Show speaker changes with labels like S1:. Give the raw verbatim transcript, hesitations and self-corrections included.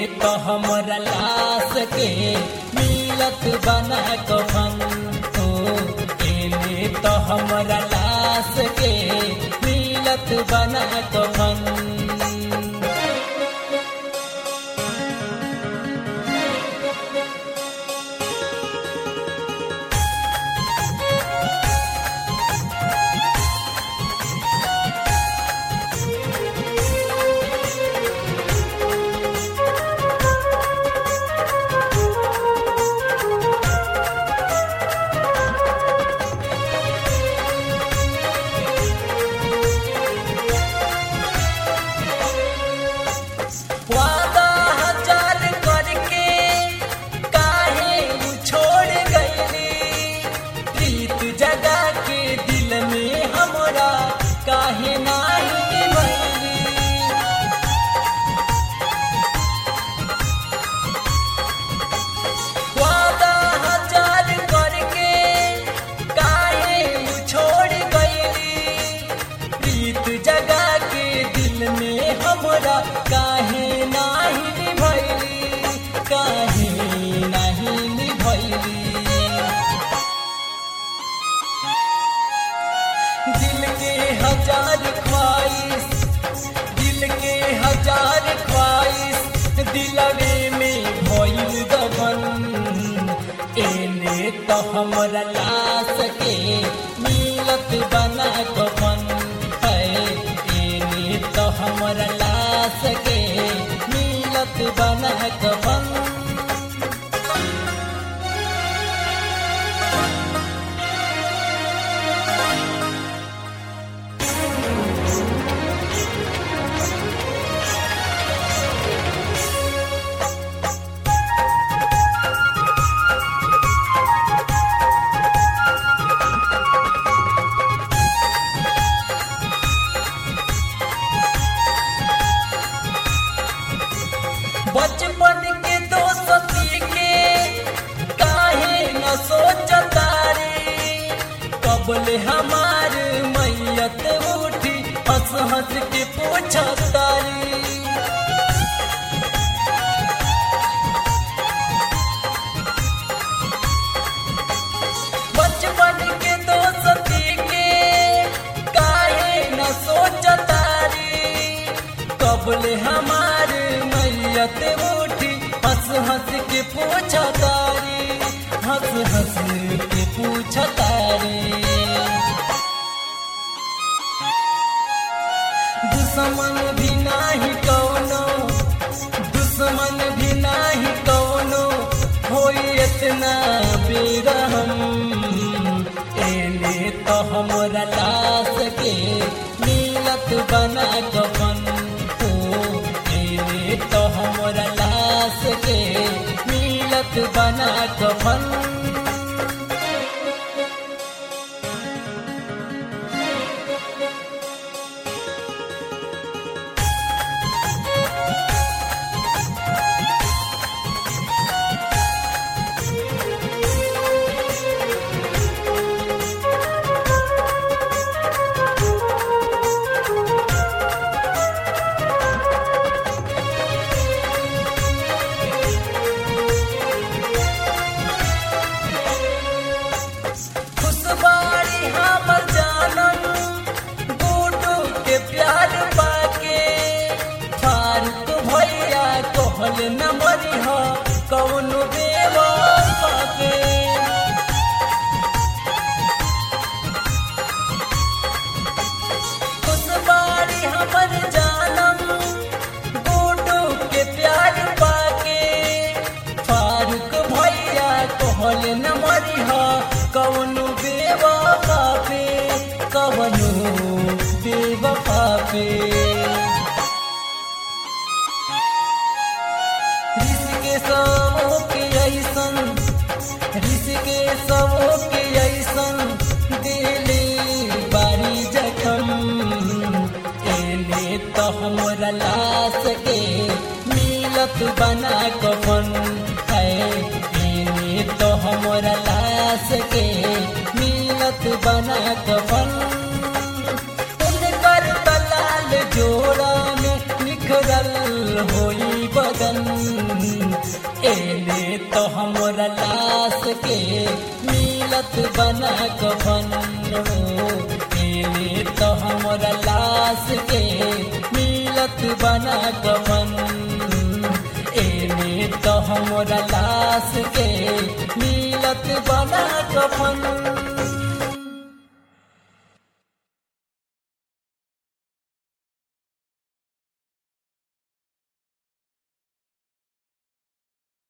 S1: तो हमरा लाश के मिलत बना कफन हो, एने तो हमरा लाश के मिलत बना कफन। काहे नाही भैली, काहे नहीं भैली, दिल के हजार ख्वाहिश, दिल के हजार ख्वाहिश दिलवे में भइल दबन। एने तो हमरा लाश के मिलत बना कफन है, एने तो हमरा लाश के मिलत बना कफन। बचपन के दोस्ती के काहे न सोचता रे, कबले हमार मैयत उठी हंस हंस के पूछता रे। बचपन के दोस्ती के काहे न सोचता रे, कबले हमार मैयत उठी हंस हंस के पूछता रे, हंस हंस के पूछता रे। दुश्मन भी नाही कौनो, दुश्मन भी नाही कौनो होई इतना बेरहम। एने तो हमरा लाश के मिलत बना कफन हो, एने तो हमरा लाश के मिलत बना कफन। कहल न मरी हो कौन बेवफा के, खुशबारी हमर जानम गुड्डू के प्यार पाके। फारूक भैया कहल न मरी हो कौन बेवफा पे, कौनो बेवफा पे। सबो के ऐसन, ऋषि सबो के ऐसन दिली बारी जखम। एने तो हमरा लाश के मिलत बना कफन है, एने तो हमरा लाश के मिलत बना कफन। उनकर तलाल जोड़ा में निखरल होई लगन। एले तो हमरा लाश के मिलत बना कफन हो, एले तो हमरा लाश के मिलत बना कफन, एले तो हमरा लाश के मिलत बना कफन।